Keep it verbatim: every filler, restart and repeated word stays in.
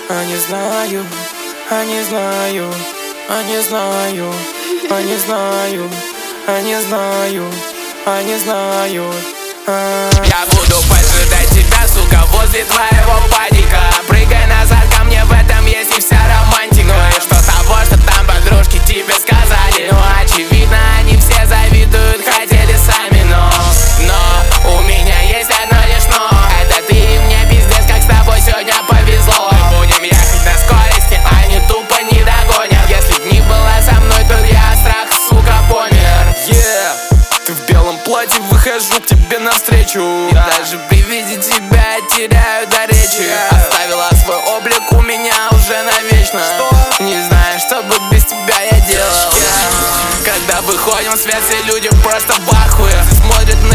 Они знают, они знают, они знают, они знают, они знают, они знают. Я буду поджидать тебя, сука, возле твоего падика. Прыгай назад ко мне, в этом есть и вся романтика. Ну и что того, что там подружки тебе сказали? Ну очевидно, они все завидуют, хотели сами. Но, но, у меня есть одно лишь но. Это ты и мне пиздец, как с тобой сегодня повезло. Мы будем ехать на скорости, они тупо не догонят. Если б не была со мной, то я страх, сука, помер. Yeah. Ты в белом платье, выхожу к тебе навстречу. И даже при виде тебя я теряю до речи. yeah. Оставила свой облик у меня уже навечно. Что? Не знаю, что бы без тебя я делал. yeah. Когда выходим в свет, все люди просто в ахуе. Смотрят на